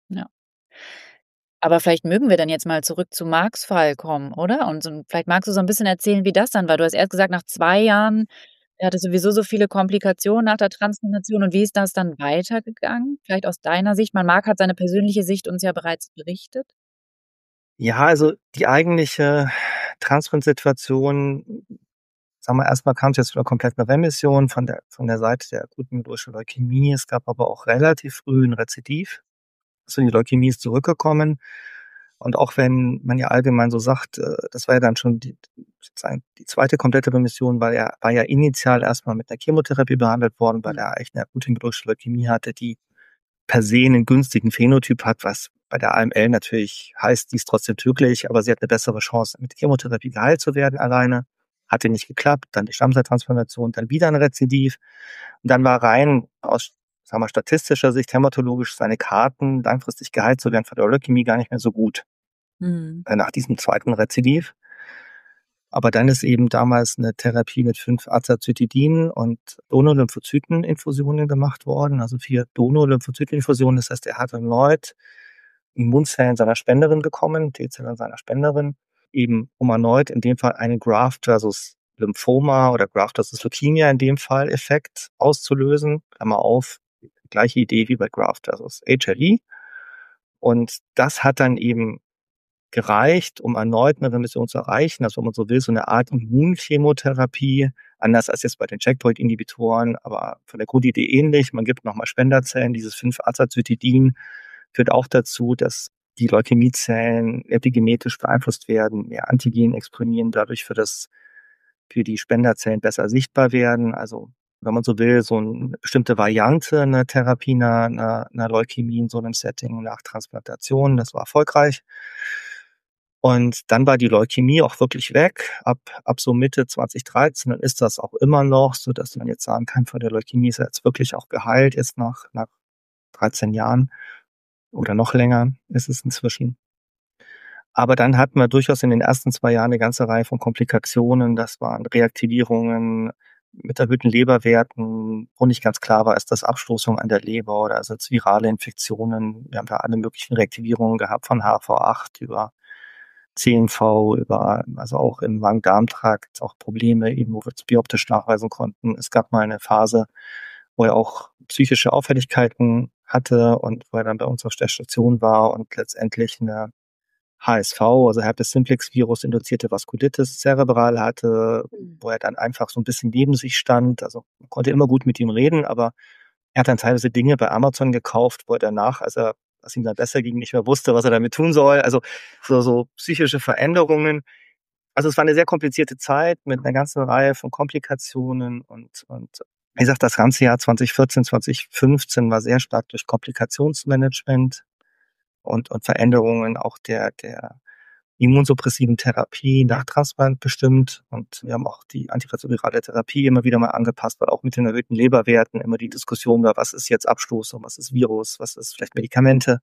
Aber vielleicht mögen wir dann jetzt mal zurück zu Marks Fall kommen, oder? Und vielleicht magst du so ein bisschen erzählen, wie das dann war. Du hast erst gesagt, nach 2 Jahren, er hatte sowieso so viele Komplikationen nach der Transplantation. Und wie ist das dann weitergegangen? Vielleicht aus deiner Sicht. Mark hat seine persönliche Sicht uns ja bereits berichtet. Ja, also die eigentliche Transplant-Situation, sagen wir, erstmal kam es jetzt zu einer kompletten Remission von der Seite der akuten myeloischen Leukämie. Es gab aber auch relativ früh ein Rezidiv. Also die Leukämie ist zurückgekommen. Und auch wenn man ja allgemein so sagt, das war ja dann schon die zweite komplette Remission, war ja initial erstmal mit einer Chemotherapie behandelt worden, weil er eigentlich eine akute myeloische Leukämie hatte, die per se einen günstigen Phänotyp hat, was bei der AML natürlich heißt, die ist trotzdem tödlich, aber sie hat eine bessere Chance, mit Chemotherapie geheilt zu werden alleine. Hatte nicht geklappt, dann die Stammzelltransplantation, dann wieder ein Rezidiv. Und dann war rein aus, sagen wir, statistischer Sicht, hämatologisch, seine Karten, langfristig geheilt zu werden von der Leukämie gar nicht mehr so gut. Nach diesem zweiten Rezidiv. Aber dann ist eben damals eine Therapie mit 5 Azacitidin und Donolymphozyteninfusionen gemacht worden, also 4 Donolymphozyteninfusionen. Das heißt, er hat erneut Immunzellen seiner Spenderin bekommen, T-Zellen seiner Spenderin, eben um erneut in dem Fall einen Graft versus Lymphoma oder Graft versus Leukemia in dem Fall Effekt auszulösen. Klammer auf, gleiche Idee wie bei Graft versus HLE. Und das hat dann eben gereicht, um erneut eine Remission zu erreichen. Also wenn man so will, so eine Art Immunchemotherapie, anders als jetzt bei den Checkpoint-Inhibitoren, aber von der Grundidee ähnlich. Man gibt nochmal Spenderzellen. Dieses 5-Azacitidin führt auch dazu, dass die Leukämiezellen epigenetisch beeinflusst werden, mehr Antigen exprimieren, dadurch für die Spenderzellen besser sichtbar werden. Also wenn man so will, so eine bestimmte Variante, eine Therapie einer Leukämie in so einem Setting nach Transplantation, das war erfolgreich. Und dann war die Leukämie auch wirklich weg, ab so Mitte 2013. Dann ist das auch immer noch, so dass man jetzt sagen kann, von der Leukämie ist er jetzt wirklich auch geheilt, jetzt nach 13 Jahren oder noch länger ist es inzwischen. Aber dann hatten wir durchaus in den ersten 2 Jahren eine ganze Reihe von Komplikationen. Das waren Reaktivierungen mit erhöhten Leberwerten, wo nicht ganz klar war, ist das Abstoßung an der Leber oder ist es virale Infektionen. Wir haben da alle möglichen Reaktivierungen gehabt, von HV8 über CNV, also auch im Magen-Darm-Trakt, auch Probleme, eben wo wir es bioptisch nachweisen konnten. Es gab mal eine Phase, wo er auch psychische Auffälligkeiten hatte und wo er dann bei uns auf der Station war und letztendlich eine HSV, also Herpes simplex Virus induzierte Vaskulitis zerebral hatte, wo er dann einfach so ein bisschen neben sich stand. Also man konnte immer gut mit ihm reden, aber er hat dann teilweise Dinge bei Amazon gekauft, wo er danach, als ihm dann besser ging, nicht mehr wusste, was er damit tun soll. Also so psychische Veränderungen. Also es war eine sehr komplizierte Zeit mit einer ganzen Reihe von Komplikationen und wie gesagt, das ganze Jahr 2014, 2015 war sehr stark durch Komplikationsmanagement und Veränderungen auch der immunsuppressiven Therapie nach Transplant bestimmt. Und wir haben auch die antiretrovirale Therapie immer wieder mal angepasst, weil auch mit den erhöhten Leberwerten immer die Diskussion war, was ist jetzt Abstoßung, was ist Virus, was ist vielleicht Medikamente.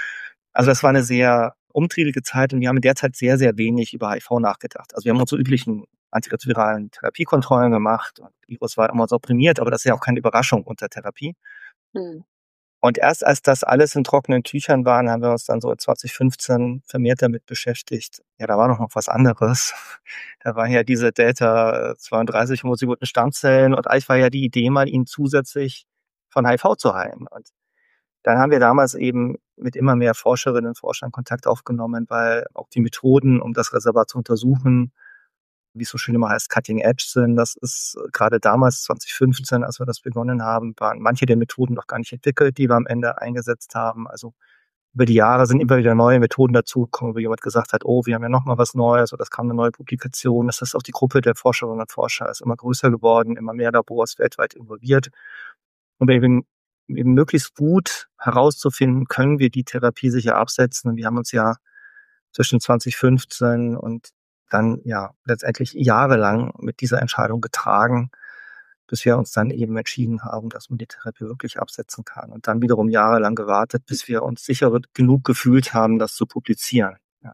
Also das war eine sehr umtriebige Zeit und wir haben in der Zeit sehr, sehr wenig über HIV nachgedacht. Also wir haben unsere üblichen antiretroviralen Therapiekontrollen gemacht und Virus war immer supprimiert, aber das ist ja auch keine Überraschung unter Therapie. Hm. Und erst als das alles in trockenen Tüchern waren, haben wir uns dann so 2015 vermehrt damit beschäftigt. Ja, da war noch was anderes. Da war ja diese Delta 32 homozygotischen Stammzellen und eigentlich war ja die Idee, mal ihn zusätzlich von HIV zu heilen. Und dann haben wir damals eben mit immer mehr Forscherinnen und Forschern Kontakt aufgenommen, weil auch die Methoden, um das Reservat zu untersuchen, wie es so schön immer heißt, Cutting Edge sind. Das ist gerade damals, 2015, als wir das begonnen haben, waren manche der Methoden noch gar nicht entwickelt, die wir am Ende eingesetzt haben. Also über die Jahre sind immer wieder neue Methoden dazugekommen, wo jemand gesagt hat, oh, wir haben ja noch mal was Neues oder es kam eine neue Publikation. Das heißt, auch die Gruppe der Forscherinnen und Forscher ist immer größer geworden, immer mehr Labors weltweit involviert. Und wir eben möglichst gut herauszufinden, können wir die Therapie sicher absetzen. Und wir haben uns ja zwischen 2015 und dann ja letztendlich jahrelang mit dieser Entscheidung getragen, bis wir uns dann eben entschieden haben, dass man die Therapie wirklich absetzen kann. Und dann wiederum jahrelang gewartet, bis wir uns sicher genug gefühlt haben, das zu publizieren. Ja.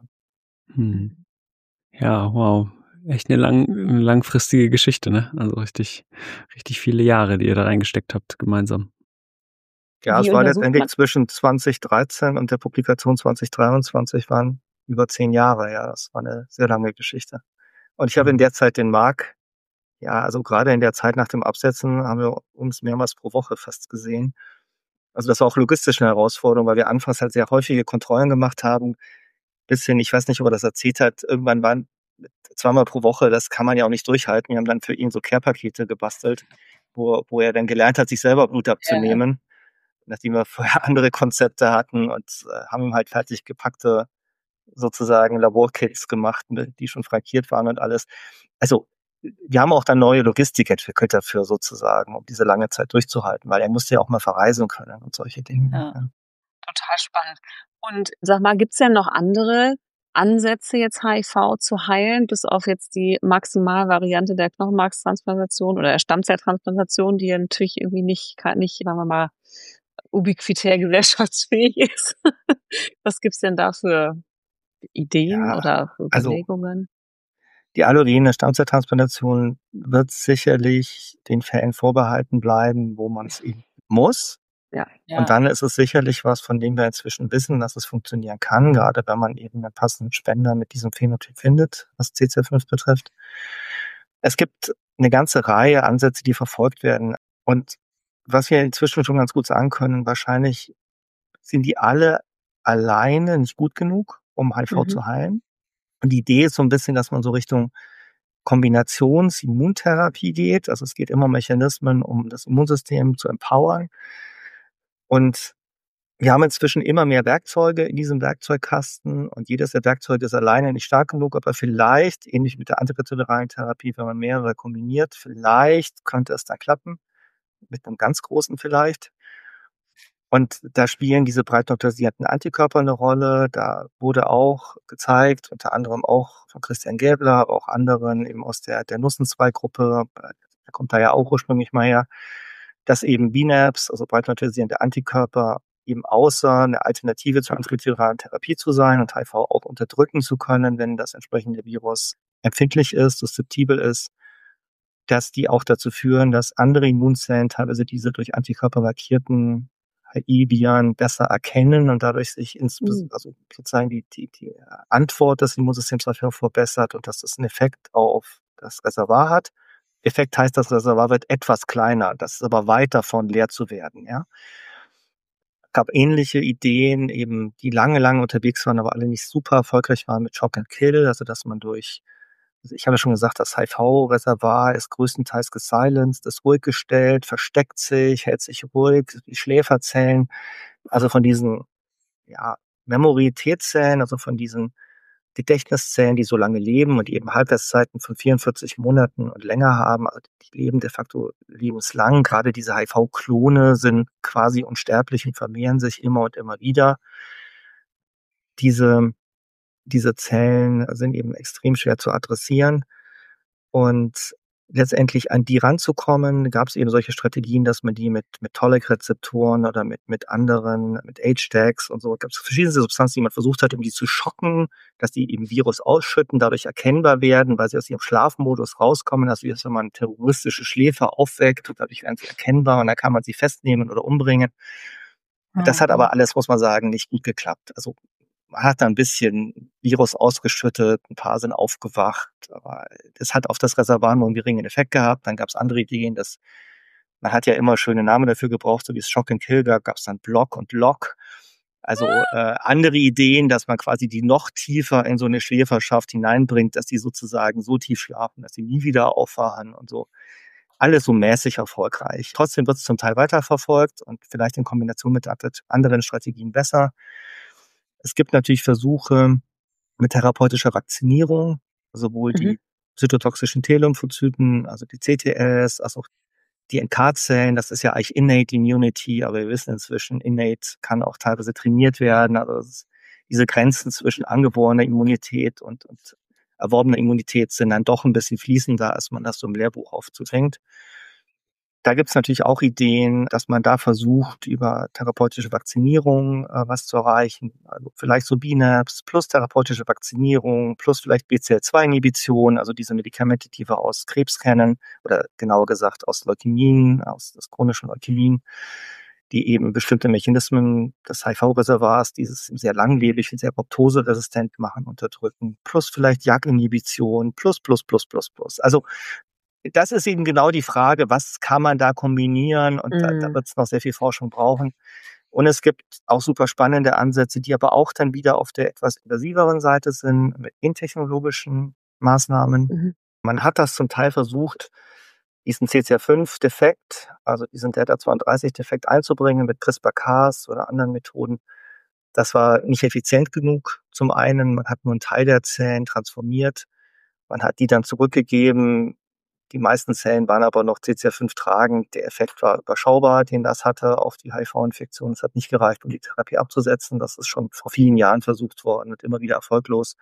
Ja, wow. Echt eine langfristige Geschichte, ne? Also richtig viele Jahre, die ihr da reingesteckt habt, gemeinsam. Ja, Wie es war untersucht letztendlich man? zwischen 2013 und der Publikation 2023 waren über 10 Jahre. Ja, das war eine sehr lange Geschichte. Und ich habe in der Zeit den Marc, ja, also gerade in der Zeit nach dem Absetzen haben wir uns mehrmals pro Woche fast gesehen. Also das war auch logistisch eine Herausforderung, weil wir anfangs halt sehr häufige Kontrollen gemacht haben. Bisschen, ich weiß nicht, ob er das erzählt hat, irgendwann waren 2-mal pro Woche, das kann man ja auch nicht durchhalten. Wir haben dann für ihn so Care-Pakete gebastelt, wo er dann gelernt hat, sich selber Blut abzunehmen, nachdem wir vorher andere Konzepte hatten und haben ihm halt fertig gepackte sozusagen Laborkits gemacht, die schon frankiert waren und alles. Also wir haben auch dann neue Logistik entwickelt dafür sozusagen, um diese lange Zeit durchzuhalten, weil er musste ja auch mal verreisen können und solche Dinge. Ja. Ja. Total spannend. Und sag mal, gibt's denn noch andere Ansätze, jetzt HIV zu heilen, bis auf jetzt die Maximalvariante der Knochenmarkstransplantation oder der Stammzelltransplantation, die ja natürlich irgendwie nicht, sagen wir mal, ubiquitär gesellschaftsfähig ist? Was gibt's denn da für Ideen Ja, oder für also Überlegungen? die allogene Stammzelltransplantation wird sicherlich den Fällen vorbehalten bleiben, wo man es eben muss. Ja. Und dann ist es sicherlich was, von dem wir inzwischen wissen, dass es funktionieren kann, gerade wenn man eben einen passenden Spender mit diesem Phänotyp findet, was CCL5 betrifft. Es gibt eine ganze Reihe Ansätze, die verfolgt werden. Und was wir inzwischen schon ganz gut sagen können, wahrscheinlich sind die alle alleine nicht gut genug, um HIV zu heilen. Und die Idee ist so ein bisschen, dass man so Richtung Kombinations-Immuntherapie geht. Also es geht immer um Mechanismen, um das Immunsystem zu empowern. Und wir haben inzwischen immer mehr Werkzeuge in diesem Werkzeugkasten und jedes der Werkzeuge ist alleine nicht stark genug, aber vielleicht, ähnlich mit der antiretroviralen Therapie, wenn man mehrere kombiniert, vielleicht könnte es dann klappen, mit einem ganz großen vielleicht. Und da spielen diese breit neutralisierten Antikörper eine Rolle. Da wurde auch gezeigt, unter anderem auch von Christian Gäbler, aber auch anderen eben aus der Nussenzweig-Gruppe, der kommt da ja auch ursprünglich mal her, dass eben BNAbs, also breit neutralisierende Antikörper, eben außer eine Alternative zur antiretroviralen Therapie zu sein und HIV auch unterdrücken zu können, wenn das entsprechende Virus empfindlich ist, suszeptibel ist, dass die auch dazu führen, dass andere Immunzellen teilweise diese durch Antikörper markierten HI-Viren besser erkennen und dadurch sich also sozusagen die Antwort des Immunsystems darauf verbessert und dass das einen Effekt auf das Reservoir hat. Effekt heißt, das Reservoir wird etwas kleiner, das ist aber weit davon, leer zu werden, ja. Gab ähnliche Ideen, eben, die lange unterwegs waren, aber alle nicht super erfolgreich waren mit Shock and Kill, also dass man also ich habe ja schon gesagt, das HIV-Reservoir ist größtenteils gesilenced, ist ruhig gestellt, versteckt sich, hält sich ruhig, die Schläferzellen, also von diesen, ja, Memory-T-Zellen, also von diesen Gedächtniszellen, die so lange leben und die eben Halbwertszeiten von 44 Monaten und länger haben, also die leben de facto lebenslang. Gerade diese HIV-Klone sind quasi unsterblich und vermehren sich immer und immer wieder. Diese Zellen sind eben extrem schwer zu adressieren und letztendlich an die ranzukommen, gab es eben solche Strategien, dass man die mit Tollec-Rezeptoren oder mit anderen, mit HDACs und so, gab es verschiedene Substanzen, die man versucht hat, um die zu schocken, dass die eben Virus ausschütten, dadurch erkennbar werden, weil sie aus ihrem Schlafmodus rauskommen, also wie wenn man terroristische Schläfer aufweckt und dadurch werden sie erkennbar und dann kann man sie festnehmen oder umbringen. Das hat aber alles, muss man sagen, nicht gut geklappt. Also man hat da ein bisschen Virus ausgeschüttet, ein paar sind aufgewacht, aber das hat auf das Reservoir nur einen geringen Effekt gehabt. Dann gab es andere Ideen, man hat ja immer schöne Namen dafür gebraucht, so wie es Shock and Kill gab es dann Block und Lock. Also andere Ideen, dass man quasi die noch tiefer in so eine Schläferschaft hineinbringt, dass die sozusagen so tief schlafen, dass sie nie wieder aufwachen und so. Alles so mäßig erfolgreich. Trotzdem wird es zum Teil weiterverfolgt und vielleicht in Kombination mit anderen Strategien besser. Es gibt natürlich Versuche mit therapeutischer Vakzinierung, sowohl die zytotoxischen T-Lymphozyten, also die CTLs, als auch die NK-Zellen. Das ist ja eigentlich Innate Immunity, aber wir wissen inzwischen, Innate kann auch teilweise trainiert werden. Also diese Grenzen zwischen angeborener Immunität und erworbener Immunität sind dann doch ein bisschen fließender, als man das so im Lehrbuch aufzufängt. Da gibt's natürlich auch Ideen, dass man da versucht, über therapeutische Vakzinierung was zu erreichen. Also vielleicht so BNAbs plus therapeutische Vakzinierung plus vielleicht BCL2-Inhibition, also diese Medikamente, die wir aus Krebs kennen oder genauer gesagt aus Leukämien, aus chronischen Leukämien, die eben bestimmte Mechanismen des HIV-Reservoirs, dieses sehr langlebig und sehr apoptoseresistent machen, unterdrücken, plus vielleicht JAK-Inhibition, plus. Also das ist eben genau die Frage, was kann man da kombinieren? Und da wird es noch sehr viel Forschung brauchen. Und es gibt auch super spannende Ansätze, die aber auch dann wieder auf der etwas invasiveren Seite sind, mit gentechnologischen Maßnahmen. Man hat das zum Teil versucht, diesen CCR5-Defekt, also diesen Delta-32-Defekt einzubringen mit CRISPR-Cas oder anderen Methoden. Das war nicht effizient genug. Zum einen, man hat nur einen Teil der Zellen transformiert. Man hat die dann zurückgegeben. Die meisten Zellen waren aber noch CCR5 tragend. Der Effekt war überschaubar, den das hatte auf die HIV-Infektion. Es hat nicht gereicht, um die Therapie abzusetzen. Das ist schon vor vielen Jahren versucht worden und immer wieder erfolglos.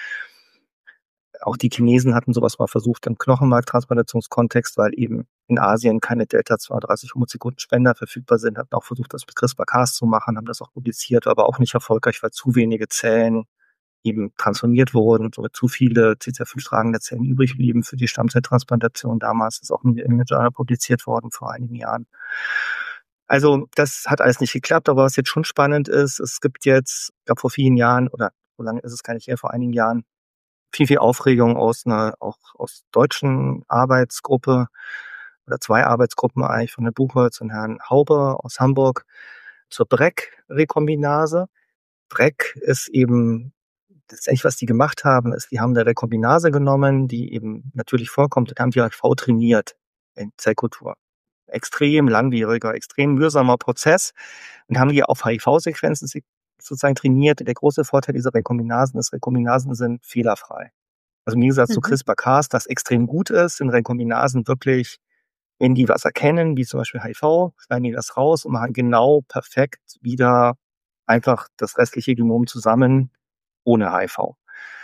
Auch die Chinesen hatten sowas mal versucht im Knochenmarktransplantationskontext, weil eben in Asien keine Delta-32-Homozygotenspender verfügbar sind. Hatten auch versucht, das mit CRISPR-Cas zu machen, haben das auch publiziert, aber auch nicht erfolgreich, weil zu wenige Zellen eben transformiert wurden und somit zu viele CCR5-tragende Zellen übrig blieben für die Stammzelltransplantation. Damals ist auch in der Journal publiziert worden vor einigen Jahren. Also das hat alles nicht geklappt, aber was jetzt schon spannend ist, es gibt jetzt, ich glaube vor vielen Jahren, oder so lange ist es gar nicht her, vor einigen Jahren, viel Aufregung auch aus deutschen Arbeitsgruppe oder 2 Arbeitsgruppen eigentlich von Herrn Buchholz und Herrn Hauber aus Hamburg zur BRCA-Rekombinase. BRCA ist eben letztendlich, was die gemacht haben, ist, die haben eine Rekombinase genommen, die eben natürlich vorkommt, und haben die HIV trainiert in Zellkultur. Extrem langwieriger, extrem mühsamer Prozess und haben die auf HIV-Sequenzen sozusagen trainiert. Der große Vorteil dieser Rekombinasen ist, Rekombinasen sind fehlerfrei. Also im Gegensatz zu CRISPR-Cas, das extrem gut ist, sind Rekombinasen wirklich Wenn die was erkennen, wie zum Beispiel HIV, schneiden die das raus und machen genau perfekt wieder einfach das restliche Genom zusammen ohne HIV.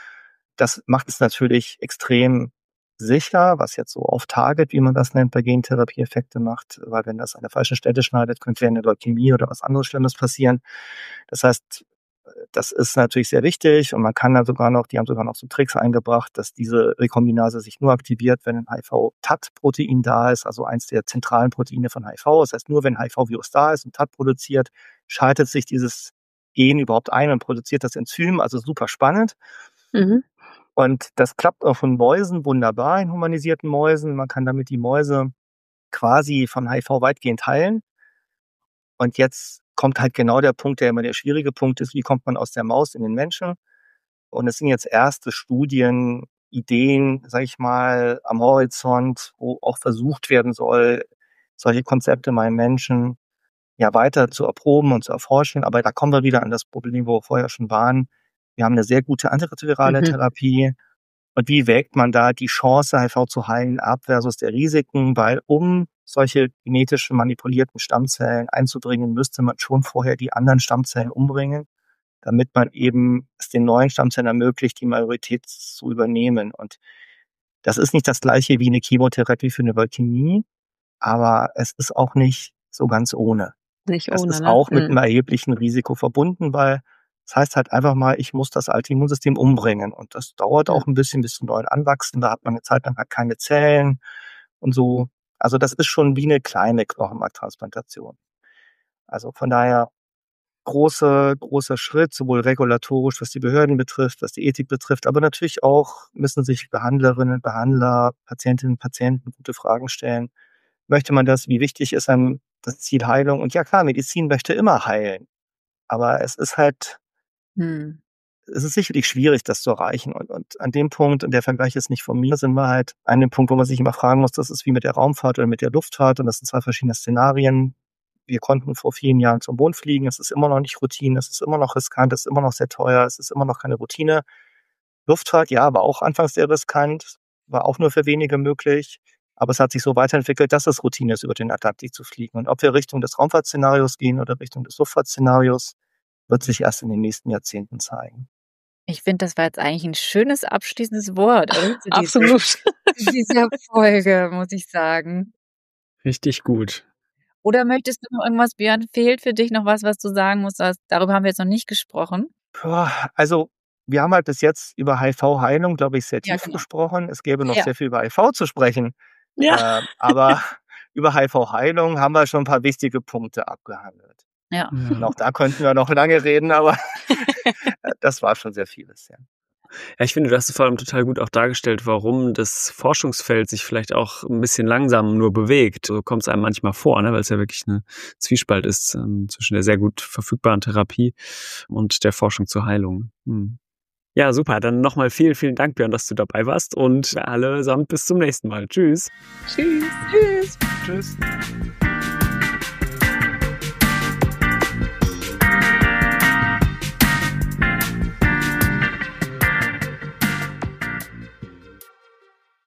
Das macht es natürlich extrem sicher, was jetzt so off-target, wie man das nennt, bei Gentherapie-Effekte macht, weil wenn das an der falschen Stelle schneidet, könnte eine Leukämie oder was anderes Schlimmes passieren. Das heißt, das ist natürlich sehr wichtig und man kann dann die haben sogar noch so Tricks eingebracht, dass diese Rekombinase sich nur aktiviert, wenn ein HIV-TAT-Protein da ist, also eins der zentralen Proteine von HIV. Das heißt, nur wenn HIV-Virus da ist und TAT produziert, schaltet sich dieses Gen überhaupt ein und produziert das Enzym, also super spannend. Mhm. Und das klappt auch von Mäusen wunderbar, in humanisierten Mäusen. Man kann damit die Mäuse quasi von HIV weitgehend heilen. Und jetzt kommt halt genau der Punkt, der immer der schwierige Punkt ist, wie kommt man aus der Maus in den Menschen? Und es sind jetzt erste Studien, Ideen, sage ich mal, am Horizont, wo auch versucht werden soll, solche Konzepte mal im Menschen ja weiter zu erproben und zu erforschen. Aber da kommen wir wieder an das Problem, wo wir vorher schon waren. Wir haben eine sehr gute antiretrovirale Therapie. Und wie wägt man da die Chance, HIV zu heilen, ab versus der Risiken? Weil um solche genetisch manipulierten Stammzellen einzubringen, müsste man schon vorher die anderen Stammzellen umbringen, damit man eben es den neuen Stammzellen ermöglicht, die Majorität zu übernehmen. Und das ist nicht das Gleiche wie eine Chemotherapie für eine Leukämie, aber es ist auch nicht so ganz ohne. Nicht Das ohne, ist ne? auch mit einem erheblichen Risiko verbunden, weil das heißt halt einfach mal, ich muss das alte Immunsystem umbringen. Und das dauert auch ein bisschen bis zum neuen Anwachsen. Da hat man eine Zeit lang halt keine Zellen und so. Also das ist schon wie eine kleine Knochenmarktransplantation. Also von daher großer Schritt, sowohl regulatorisch, was die Behörden betrifft, was die Ethik betrifft, aber natürlich auch müssen sich Behandlerinnen, Behandler, Patientinnen, Patienten gute Fragen stellen. Möchte man das? Wie wichtig ist einem das Ziel Heilung? Und ja klar, Medizin möchte immer heilen. Aber es ist halt, es ist sicherlich schwierig, das zu erreichen. Und an dem Punkt, und der Vergleich ist nicht von mir, sind wir halt an dem Punkt, wo man sich immer fragen muss, das ist wie mit der Raumfahrt oder mit der Luftfahrt. Und das sind zwei verschiedene Szenarien. Wir konnten vor vielen Jahren zum Mond fliegen. Es ist immer noch nicht Routine. Es ist immer noch riskant. Es ist immer noch sehr teuer. Es ist immer noch keine Routine. Luftfahrt, ja, war auch anfangs sehr riskant. War auch nur für wenige möglich. Aber es hat sich so weiterentwickelt, dass es Routine ist, über den Atlantik zu fliegen. Und ob wir Richtung des Raumfahrtszenarios gehen oder Richtung des Luftfahrtszenarios, wird sich erst in den nächsten Jahrzehnten zeigen. Ich finde, das war jetzt eigentlich ein schönes abschließendes Wort, oder? Absolut. Zu dieser Folge, muss ich sagen. Richtig gut. Oder möchtest du noch irgendwas, Björn? Fehlt für dich noch was du sagen musst? Darüber haben wir jetzt noch nicht gesprochen. Also, wir haben halt bis jetzt über HIV-Heilung, glaube ich, sehr tief gesprochen. Es gäbe noch sehr viel über HIV zu sprechen. Ja. Aber über HIV-Heilung haben wir schon ein paar wichtige Punkte abgehandelt. Ja. Und auch da könnten wir noch lange reden, aber das war schon sehr vieles, ja. Ja, ich finde, du hast es vor allem total gut auch dargestellt, warum das Forschungsfeld sich vielleicht auch ein bisschen langsam nur bewegt. So kommt es einem manchmal vor, ne, weil es ja wirklich eine Zwiespalt ist zwischen der sehr gut verfügbaren Therapie und der Forschung zur Heilung. Ja, super. Dann nochmal vielen, vielen Dank, Björn, dass du dabei warst und allesamt bis zum nächsten Mal. Tschüss. Tschüss. Tschüss.